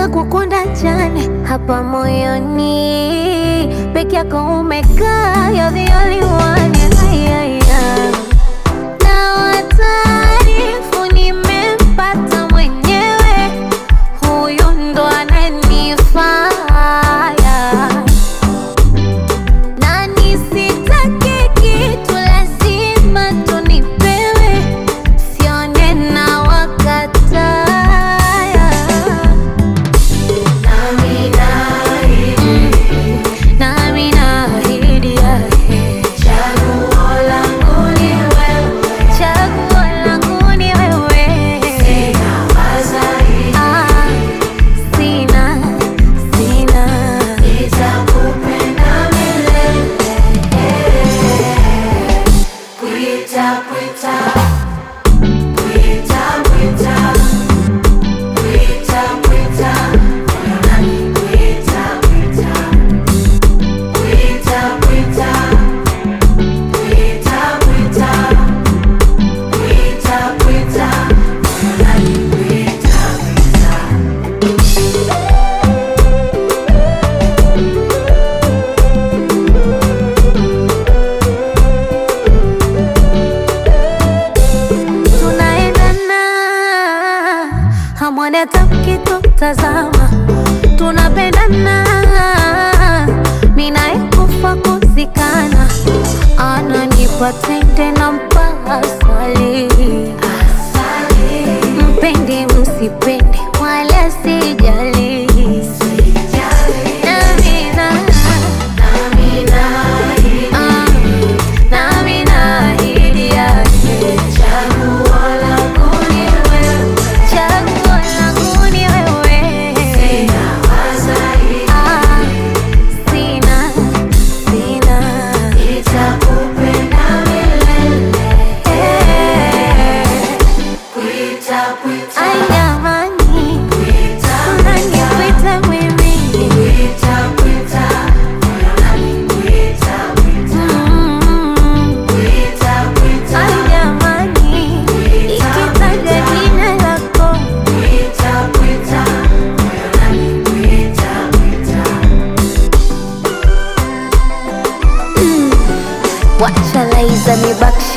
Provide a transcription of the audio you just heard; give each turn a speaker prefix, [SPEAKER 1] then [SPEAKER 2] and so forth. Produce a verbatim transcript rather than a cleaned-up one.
[SPEAKER 1] na kukunda jane hapa moyoni, peke yako umekaa, you're the only one. Ay, ay, ay. Na wataarifu nimempata mwenyewe, huyu ndo ananifaa. Na nisitake kitu lazima tunipewe, sione na wakataya. Nami naahidi, nami naahidi, chaguo langu ni wewe, chaguo langu ni wewe. Sina wazaidi, ah, sina, sina. Nitakupenda milele. Pwita, pwita, pwita, pwita, pwita, pwita, moyo nani pwita, pwita, pwita, pwita, pwita, pwita, pwita, pwita, moyo nani pwita, pwita. Tunaendana, hamwoni hata mkitutazama, tunapendana, mimi naye kufa kuzikana, ananipa tende na mpaka asali. Mpende msipende wala sijali, nami na- ah, nami naahidi yake, chaguo langu ni wewe, chaguo langu ni wewe. Sina wazaidi, ah, sina, sina. Nitakupenda milele. Pwita, pwita, ay jamani, unanipita mimi. Pwita, pwita, moyo nani pwita, pwita. Mm. Pwita, pwita, ay jamani, ikitaja jina lako. Pwita, pwita, moyo nani pwita, pwita. Wacha Laiza nibakishe